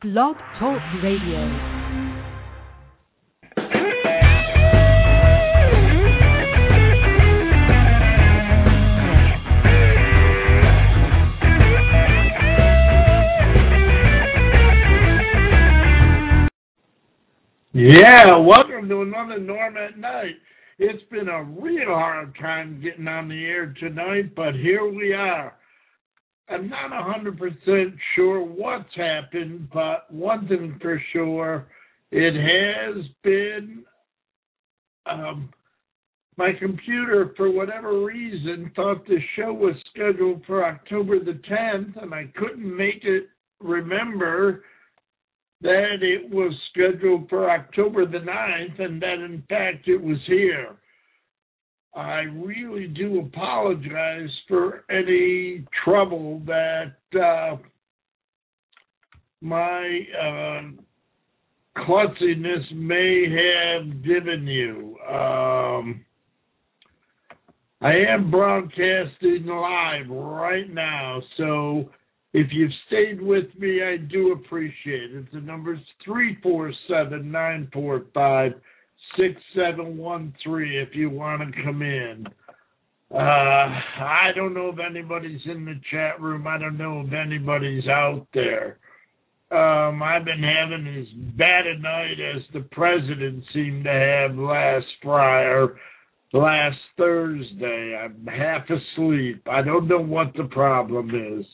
Blog Talk Radio. Yeah, welcome to another Norm at Night. It's been a real hard time getting on the air tonight, but here we are. I'm not 100% sure what's happened, but one thing for sure, it has been my computer, for whatever reason, thought the show was scheduled for October the 10th, and I couldn't make it remember that it was scheduled for October the 9th, and that, in fact, it was here. I really do apologize for any trouble that my klutziness may have given you. I am broadcasting live right now, so if you've stayed with me, I do appreciate it. The number's 347-945-6713 if you want to come in. I don't know if anybody's in the chat room. I don't know if anybody's out there. I've been having as bad a night as the president seemed to have last Thursday. I'm half asleep. I don't know what the problem is.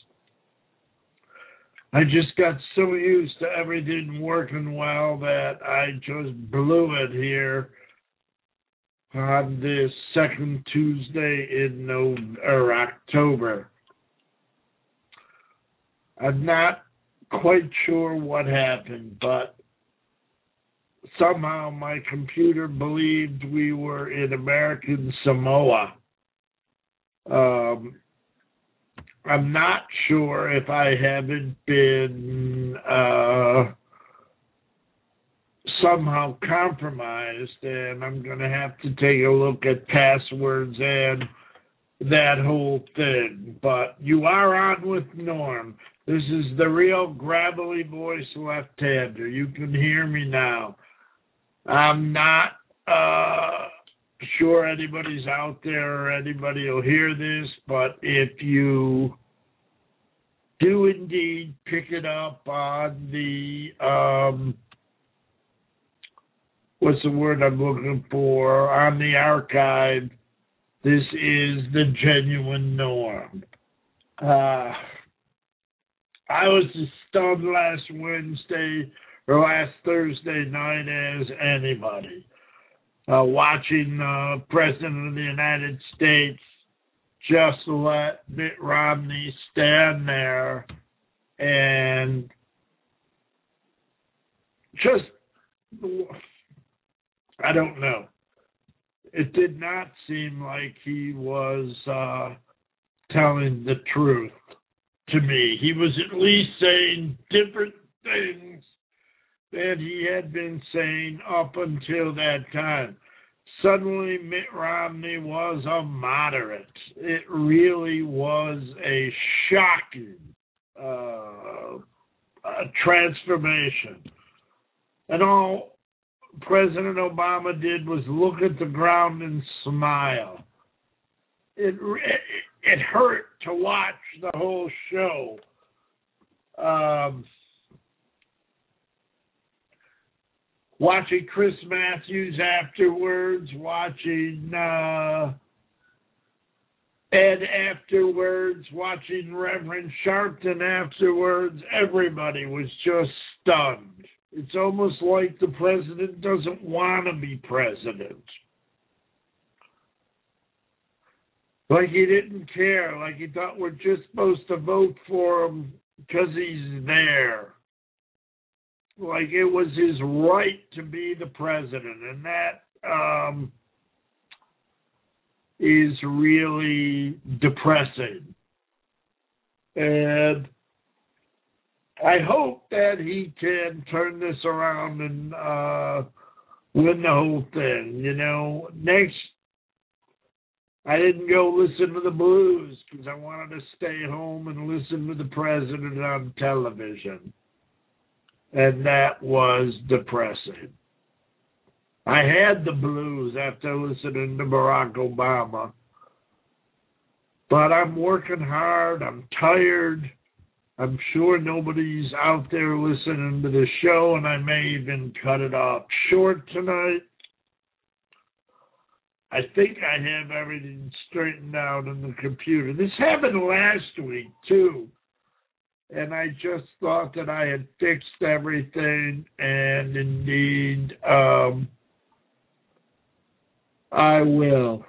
I just got so used to everything working well that I just blew it here on this second Tuesday in October. I'm not quite sure what happened, but somehow my computer believed we were in American Samoa. I'm not sure if I haven't been somehow compromised, and I'm going to have to take a look at passwords and that whole thing. But you are on with Norm. This is the real gravelly voice left-hander. You can hear me now. I'm not sure anybody's out there or anybody will hear this, but if you do indeed pick it up on the, what's the word I'm looking for, on the archive, this is the genuine Norm. I was as stunned last Thursday night as anybody. Watching the President of the United States just let Mitt Romney stand there and just, I don't know. It did not seem like he was telling the truth to me. He was at least saying different things that he had been saying up until that time. Suddenly, Mitt Romney was a moderate. It really was a shocking transformation. And all President Obama did was look at the ground and smile. It hurt to watch the whole show. Watching Chris Matthews afterwards, watching Ed afterwards, watching Reverend Sharpton afterwards, everybody was just stunned. It's almost like the president doesn't want to be president. Like he didn't care, like he thought we're just supposed to vote for him because he's there. Like it was his right to be the president, and that is really depressing. And I hope that he can turn this around and win the whole thing. You know, next, I didn't go listen to the Blues because I wanted to stay home and listen to the president on television. and that was depressing. I had the blues after listening to Barack Obama, but I'm working hard. I'm tired. I'm sure nobody's out there listening to the show, and I may even cut it off short tonight. I think I have everything straightened out on the computer. This happened last week, too. And I just thought that I had fixed everything, and indeed, I will.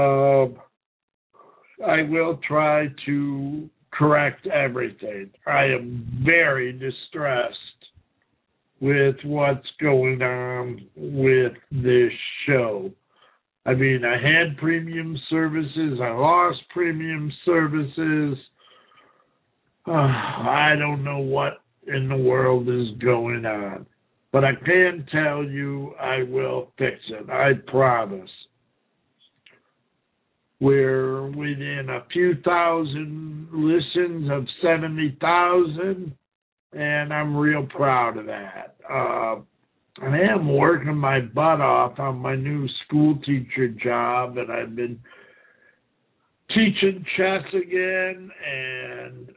I will try to correct everything. I am very distressed with what's going on with this show. I mean, I had premium services. I lost premium services. I don't know what in the world is going on. But I can tell you I will fix it. I promise. We're within a few thousand listens of 70,000, and I'm real proud of that. I am working my butt off on my new school teacher job, and I've been teaching chess again, and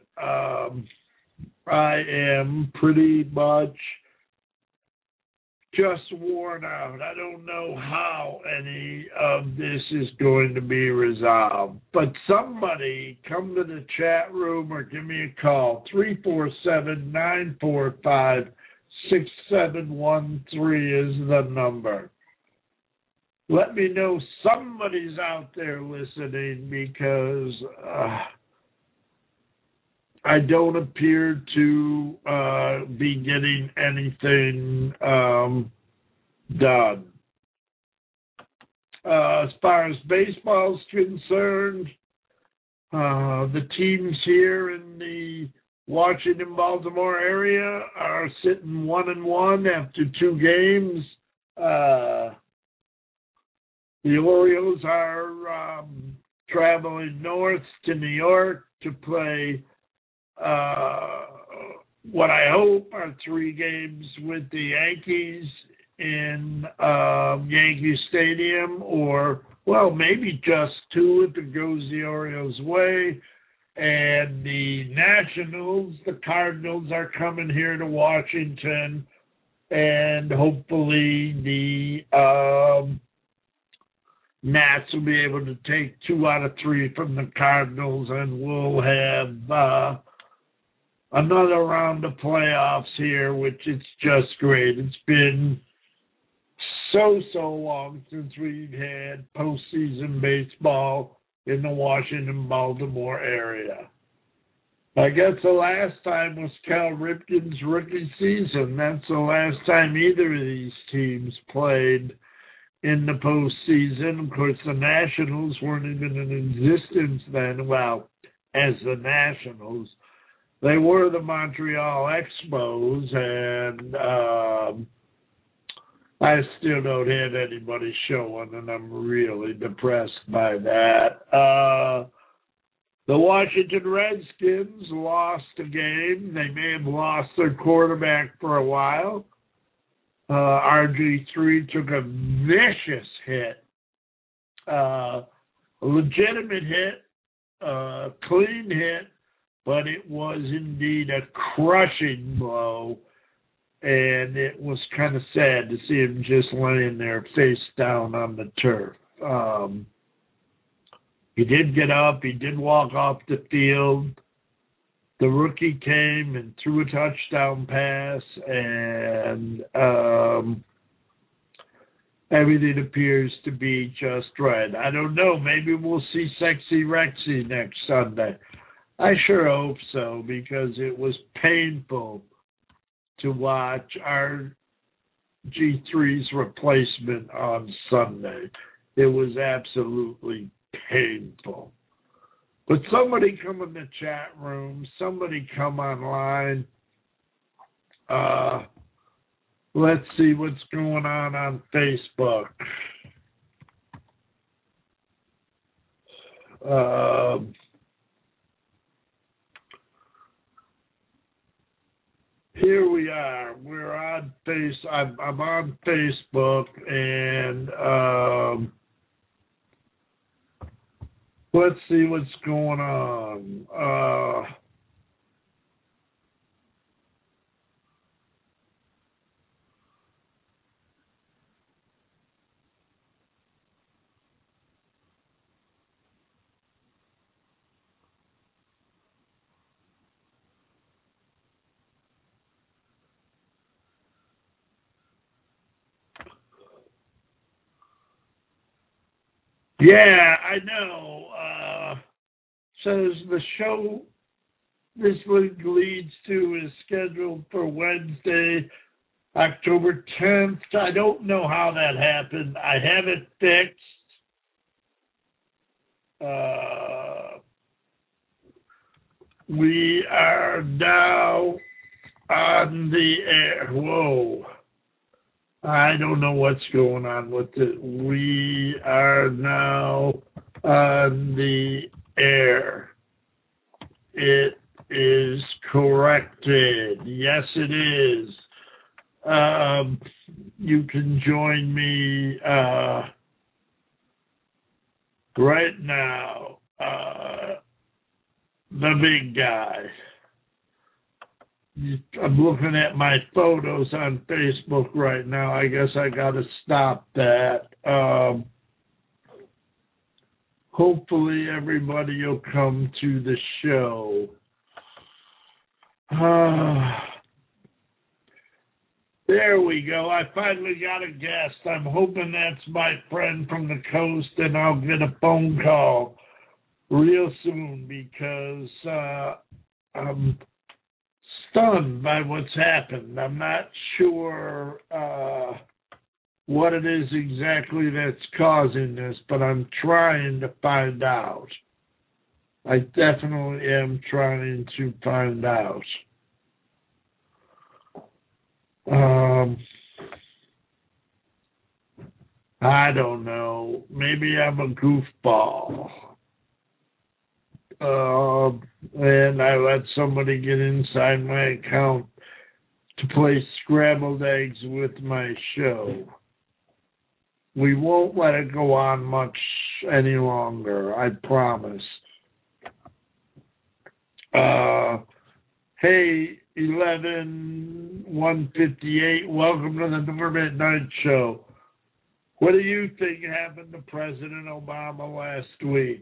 I am pretty much just worn out. I don't know how any of this is going to be resolved. But somebody come to the chat room or give me a call. 347-945-6713 is the number. Let me know somebody's out there listening, because I don't appear to be getting anything done. As far as baseball is concerned, the teams here in the Washington, Baltimore area are sitting 1-1 after 2 games. The Orioles are traveling north to New York to play what I hope are 3 games with the Yankees in Yankee Stadium, or, well, maybe just 2 if it goes the Orioles' way. And the Nationals, the Cardinals, are coming here to Washington, and hopefully the Nats will be able to take 2 out of 3 from the Cardinals, and we'll have another round of playoffs here, which is just great. It's been so long since we've had postseason baseball in the Washington, Baltimore area. I guess the last time was Cal Ripken's rookie season. That's the last time either of these teams played in the postseason. Of course, the Nationals weren't even in existence then. Well, as the Nationals, they were the Montreal Expos, and I still don't have anybody showing, and I'm really depressed by that. The Washington Redskins lost a game. They may have lost their quarterback for a while. RG3 took a vicious hit, a legitimate hit, a clean hit, but it was indeed a crushing blow, and it was kind of sad to see him just laying there face down on the turf. He did get up. He did walk off the field. The rookie came and threw a touchdown pass, and everything appears to be just right. I don't know. Maybe we'll see Sexy Rexy next Sunday. I sure hope so, because it was painful to watch our G3's replacement on Sunday. It was absolutely painful. But somebody come in the chat room, somebody come online. Let's see what's going on Facebook. here we are. We're on I'm on Facebook, and let's see what's going on. Yeah, I know. Says the show this week leads to is scheduled for Wednesday, October 10th. I don't know how that happened. I have it fixed. We are now on the air. Whoa. I don't know what's going on with it. We are now on the air. It is corrected. Yes, it is. You can join me right now. The big guy. I'm looking at my photos on Facebook right now. I guess I got to stop that. Hopefully everybody will come to the show. There we go. I finally got a guest. I'm hoping that's my friend from the coast, and I'll get a phone call real soon because I'm stunned by what's happened. I'm not sure what it is exactly that's causing this, but I'm trying to find out. I definitely am trying to find out. I don't know. Maybe I'm a goofball. And I let somebody get inside my account to play scrambled eggs with my show. We won't let it go on much any longer, I promise. Hey, 11-158, welcome to the Norm at Night Show. What do you think happened to President Obama last week?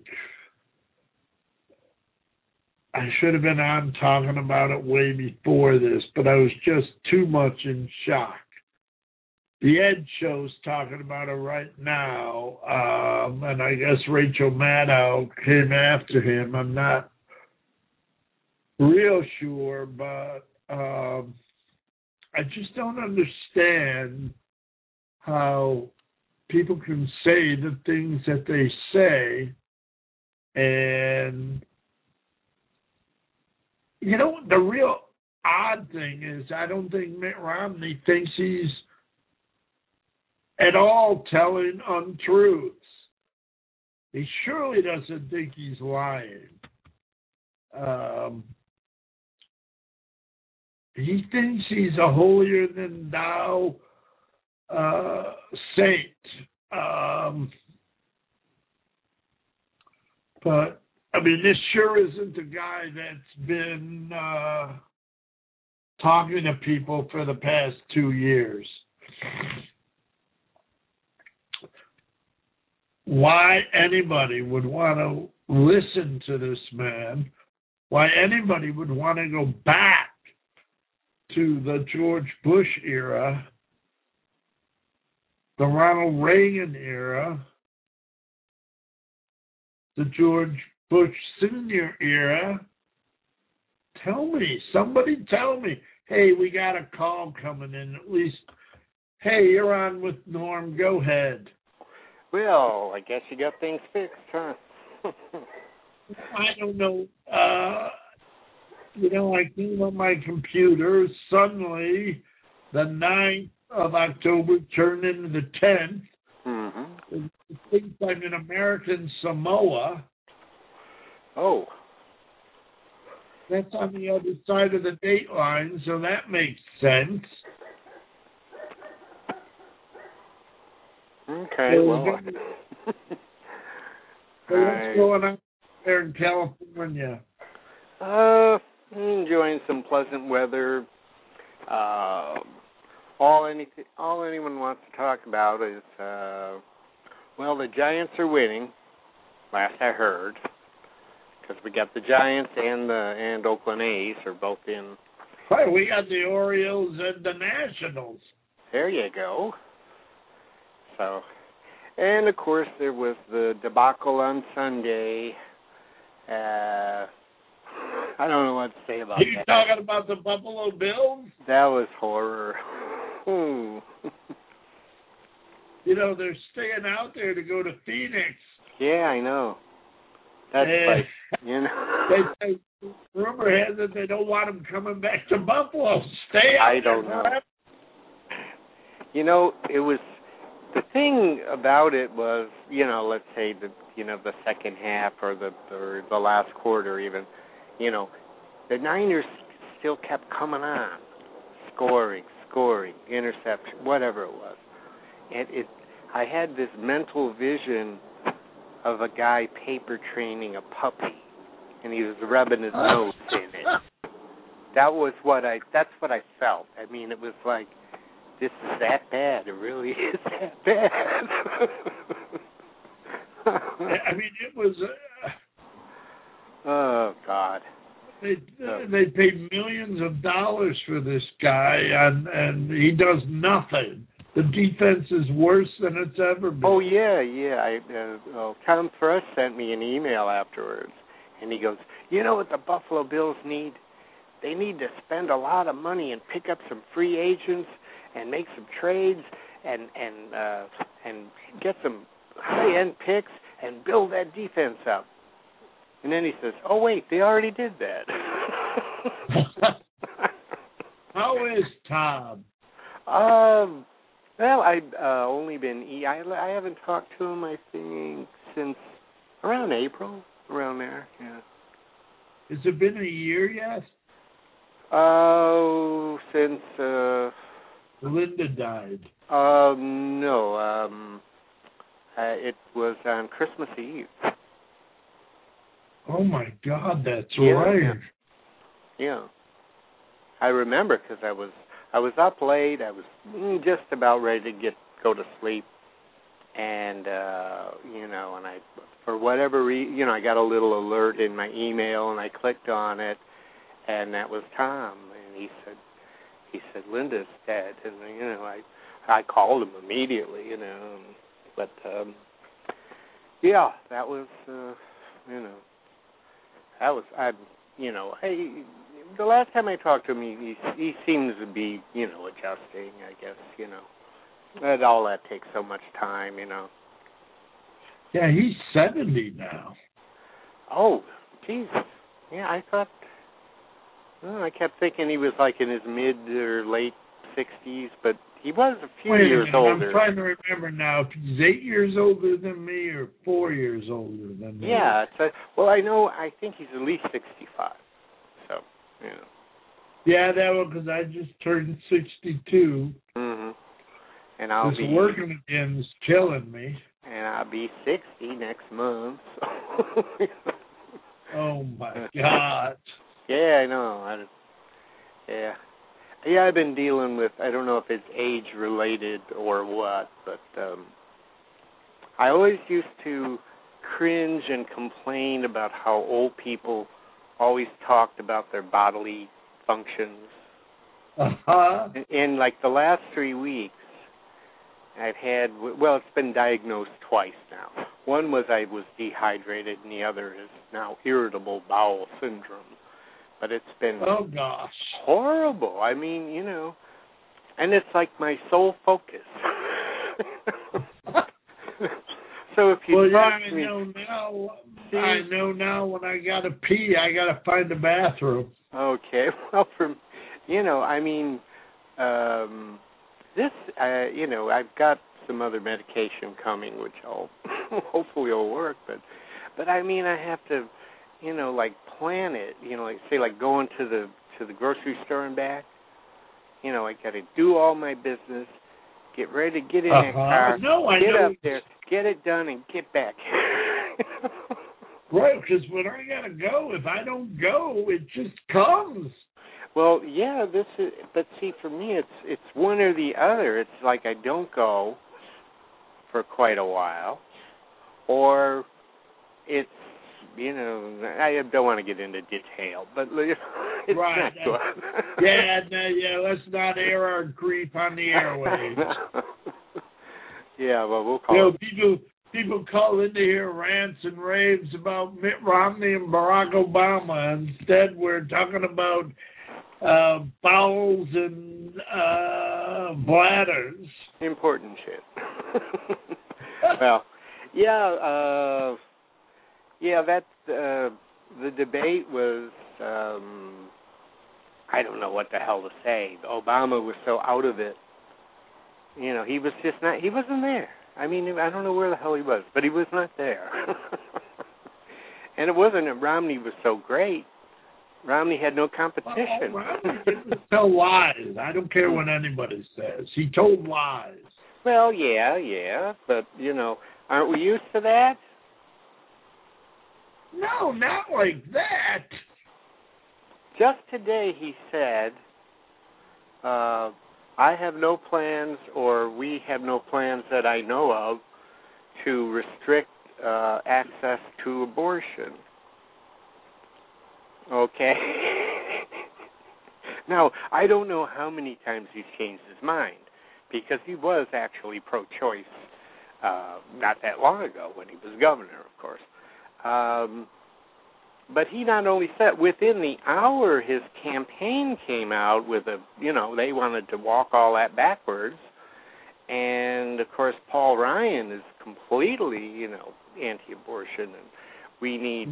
I should have been on talking about it way before this, but I was just too much in shock. The Ed Show's talking about it right now, and I guess Rachel Maddow came after him. I'm not real sure, but I just don't understand how people can say the things that they say, and you know, the real odd thing is I don't think Mitt Romney thinks he's at all telling untruths. He surely doesn't think he's lying. He thinks he's a holier-than-thou saint. But, I mean, this sure isn't the guy that's been talking to people for the past 2 years. Why anybody would want to listen to this man, why anybody would want to go back to the George Bush era, the Ronald Reagan era, the George Bush Sr. era. Somebody tell me, hey, we got a call coming in, at least, hey, you're on with Norm, go ahead. Well, I guess you got things fixed, huh? I don't know. I came on my computer. Suddenly, the 9th of October turned into the 10th. Mm-hmm. It thinks I'm in American Samoa. Oh. That's on the other side of the date line, so that makes sense. Okay, So well. what's going on there in California? Enjoying some pleasant weather. All anyone wants to talk about is, the Giants are winning. Last I heard, because we got the Giants and Oakland A's are both in. Right, we got the Orioles and the Nationals. There you go. So, and of course there was the debacle on Sunday. I don't know what to say about that. You talking about the Buffalo Bills? That was horror. They're staying out there to go to Phoenix. Yeah, I know. That's rumor has it they don't want them coming back to Buffalo. Stay out I don't know. It was, the thing about it was, let's say the second half or the last quarter even, the Niners still kept coming on, scoring, interception, whatever it was. And I had this mental vision of a guy paper training a puppy, and he was rubbing his nose in it. That's what I felt. I mean, it was like, this is that bad. It really is that bad. I mean, it was. Oh God. They paid millions of dollars for this guy, and he does nothing. The defense is worse than it's ever been. Oh yeah. Tom Thrush sent me an email afterwards, and he goes, "You know what the Buffalo Bills need? They need to spend a lot of money and pick up some free agents and make some trades and get some high-end picks and build that defense up." And then he says, "Oh wait, they already did that." How is Tom? Well, I've only been. I haven't talked to him, I think, since around April, around there. Yeah. Has it been a year yet? Oh, since Linda died. No. It was on Christmas Eve. Oh my God, that's right. Yeah. I remember because I was up late. I was just about ready to go to sleep, and and I, for whatever reason, I got a little alert in my email, and I clicked on it, and that was Tom, and he said Linda's dead, and I called him immediately, but yeah, that was the last time I talked to him, he seems to be, adjusting, I guess, That all that takes so much time, Yeah, he's 70 now. Oh, Jesus. Yeah, I thought, I kept thinking he was like in his mid or late 60s, but he was a few years older. I'm trying to remember now if he's 8 years older than me or 4 years older than me. Yeah, I think he's at least 65. So, Yeah, that was because I just turned 62. Mm-hmm. And I'll be working again is killing me. And I'll be 60 next month. Oh my God. Yeah, I know. Yeah, I've been dealing with, I don't know if it's age related or what, but I always used to cringe and complain about how old people always talked about their bodily functions. Uh-huh. In like the last 3 weeks, I've had, it's been diagnosed twice now. One was I was dehydrated, and the other is now irritable bowel syndrome. But it's been horrible. I mean, and it's like my sole focus. So if you talk to me, I know now when I gotta pee, I gotta find a bathroom. Okay, well, this, I've got some other medication coming, which hopefully will work. But I mean, I have to, like plan it, like say like going to the grocery store and back. I got to do all my business, get ready to get in that car, get up there, get it done, and get back. Right, because when I got to go, if I don't go, it just comes. Well, yeah, but see, for me, it's one or the other. It's like I don't go for quite a while, or it's, I don't want to get into detail, but it's right. not good. Yeah, let's not air our grief on the airwaves. Yeah, well, we'll call it. People call into here rants and raves about Mitt Romney and Barack Obama. Instead, we're talking about bowels and bladders. Important shit. Well, that the debate was, I don't know what the hell to say. Obama was so out of it. He was just not, he wasn't there. I mean, I don't know where the hell he was, but he was not there. And it wasn't that Romney was so great. Romney had no competition. Well, Romney didn't tell lies. I don't care what anybody says. He told lies. Well, yeah, but, aren't we used to that? No, not like that. Just today he said, I have no plans, or we have no plans that I know of, to restrict access to abortion. Okay? Now, I don't know how many times he's changed his mind, because he was actually pro-choice not that long ago when he was governor, of course. But he not only said, within the hour his campaign came out with they wanted to walk all that backwards. And, of course, Paul Ryan is completely, anti-abortion. And we need,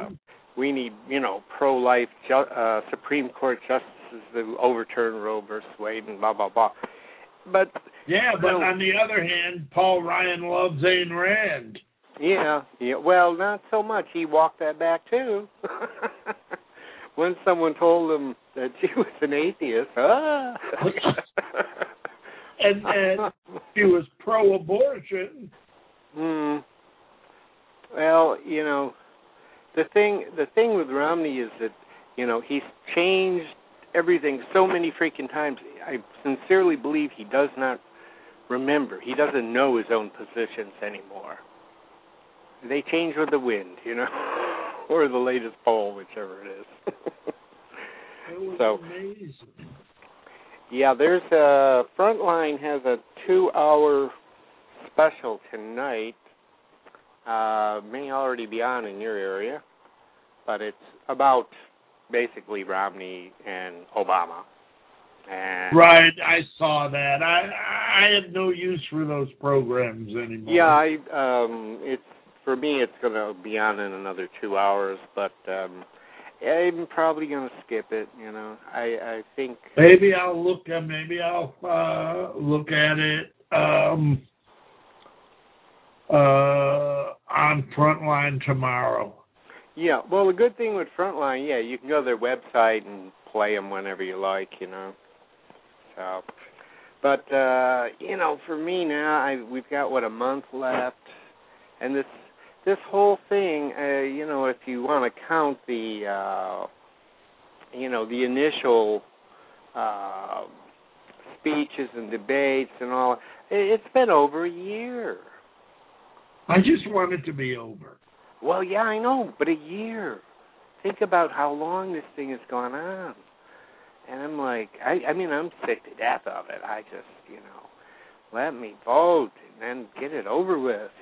pro-life Supreme Court justices to overturn Roe versus Wade and blah, blah, blah. But on the other hand, Paul Ryan loves Ayn Rand. Yeah. Well, not so much. He walked that back, too. When someone told him that she was an atheist, and she was pro-abortion. Well, the thing with Romney is that, he's changed everything so many freaking times. I sincerely believe he does not remember. He doesn't know his own positions anymore. They change with the wind, or the latest poll, whichever it is. It was amazing. Yeah, there's Frontline has a 2-hour special tonight. May already be on in your area, but it's about basically Romney and Obama. And right, I saw that. I have no use for those programs anymore. Yeah, it's. For me, it's going to be on in another 2 hours, but I'm probably going to skip it. I think maybe I'll look at it on Frontline tomorrow. Yeah, well, the good thing with Frontline, you can go to their website and play them whenever you like. So, but for me now, we've got a month left, and this whole thing, if you want to count the, the initial speeches and debates and all, it's been over a year. I just want it to be over. Well, yeah, I know, but a year. Think about how long this thing has gone on. And I'm like, I'm sick to death of it. I just, let me vote and then get it over with,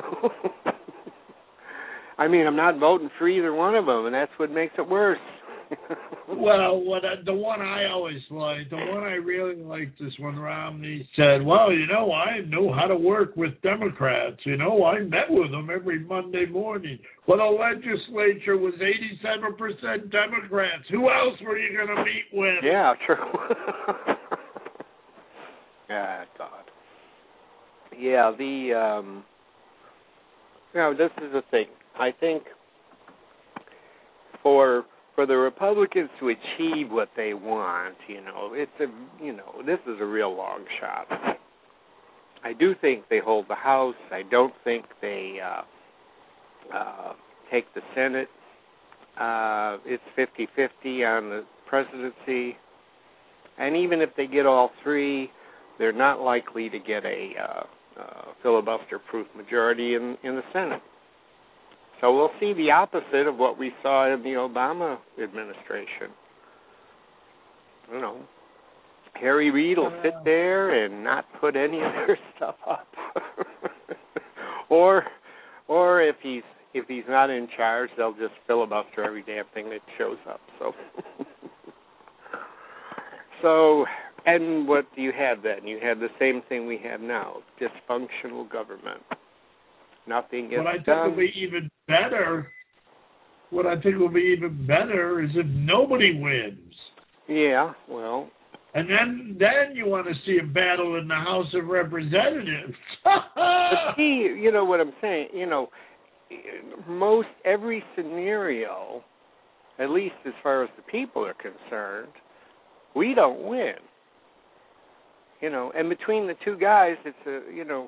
I'm not voting for either one of them, and that's what makes it worse. Well, the one I always liked, the one I really liked is when Romney said, well, I know how to work with Democrats. I met with them every Monday morning. Well, the legislature was 87% Democrats. Who else were you going to meet with? Yeah, true. Yeah, God. Yeah, this is the thing. I think for the Republicans to achieve what they want, this is a real long shot. I do think they hold the House. I don't think they take the Senate. It's 50-50 on the presidency. And even if they get all three, they're not likely to get a filibuster-proof majority in the Senate. So we'll see the opposite of what we saw in the Obama administration. Harry Reid will sit there and not put any of their stuff up, or if he's not in charge, they'll just filibuster every damn thing that shows up. So, and what do you have then? You have the same thing we have now: dysfunctional government. Nothing gets done. What I think will be even better is if nobody wins. Yeah, well. And then you want to see a battle in the House of Representatives. But see, you know what I'm saying? Most every scenario, at least as far as the people are concerned, we don't win. And between the two guys, it's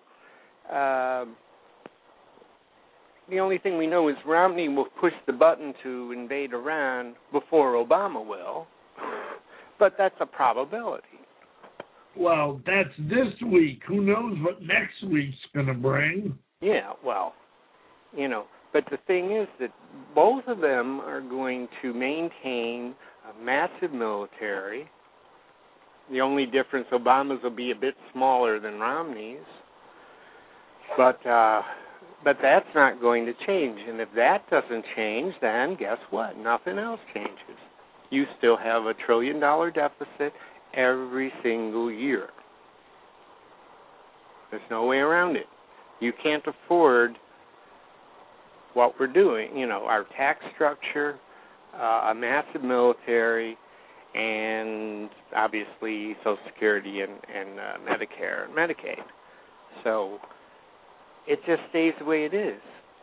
the only thing we know is Romney will push the button to invade Iran before Obama will. But that's a probability. Well, that's this week. Who knows what next week's going to bring? Yeah, well, but the thing is that both of them are going to maintain a massive military. The only difference, Obama's will be a bit smaller than Romney's. But that's not going to change. And if that doesn't change, then guess what? Nothing else changes. You still have $1 trillion deficit every single year. There's no way around it. You can't afford what we're doing. Our tax structure, a massive military, and obviously Social Security and Medicare and Medicaid. So it just stays the way it is.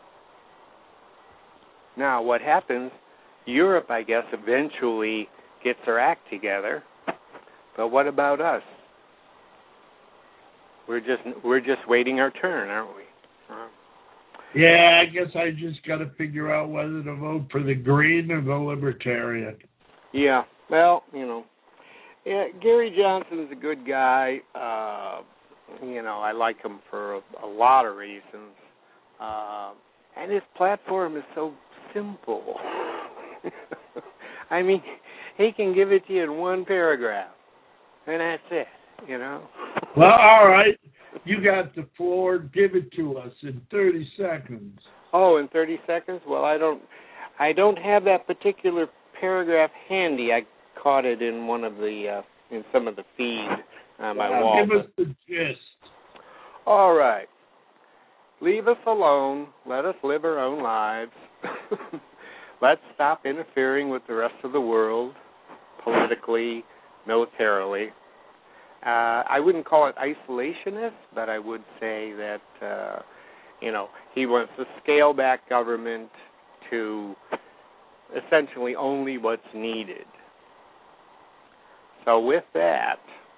Now, what happens? Europe, I guess, eventually gets their act together. But what about us? We're just waiting our turn, aren't we? Yeah, I guess I just got to figure out whether to vote for the Green or the Libertarian. Yeah, well, Gary Johnson's a good guy. I like him for a lot of reasons. And his platform is so simple. I mean, he can give it to you in one paragraph, and that's it, Well, all right. You got the floor. Give it to us in 30 seconds. Oh, in 30 seconds? Well, I don't have that particular paragraph handy. I caught it in one of the in some of the feed on my wall. Give us the gist. All right. Leave us alone. Let us live our own lives. Let's stop interfering with the rest of the world, politically, militarily. I wouldn't call it isolationist, but I would say that, he wants to scale back government to essentially only what's needed. So with that,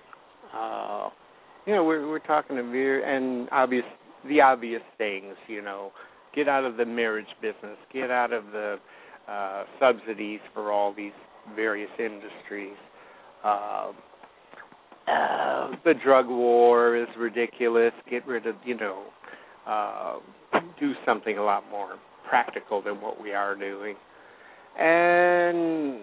we're talking and the obvious things, get out of the marriage business, get out of the subsidies for all these various industries. The drug war is ridiculous. Get rid of, do something a lot more practical than what we are doing. And,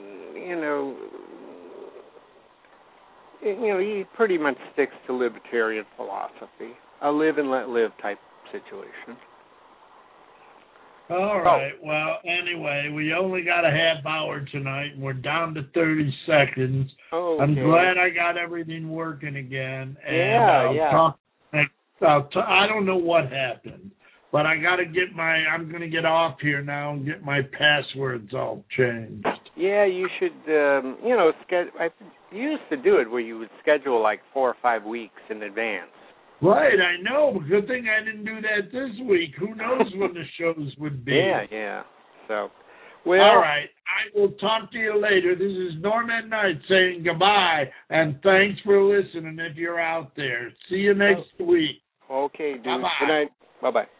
he pretty much sticks to libertarian philosophy, a live and let live type situation. All right. Well, anyway, we only got a half hour tonight, and we're down to 30 seconds. Okay. I'm glad I got everything working again. And yeah. I don't know what happened, but I'm going to get off here now and get my passwords all changed. Yeah, you should, you used to do it where you would schedule like 4 or 5 weeks in advance. Right, I know. Good thing I didn't do that this week. Who knows when the shows would be. Yeah. So, Well, all right. I will talk to you later. This is Norman Knight saying goodbye, and thanks for listening if you're out there. See you next week. Okay, dude. Bye-bye. Good night. Bye-bye.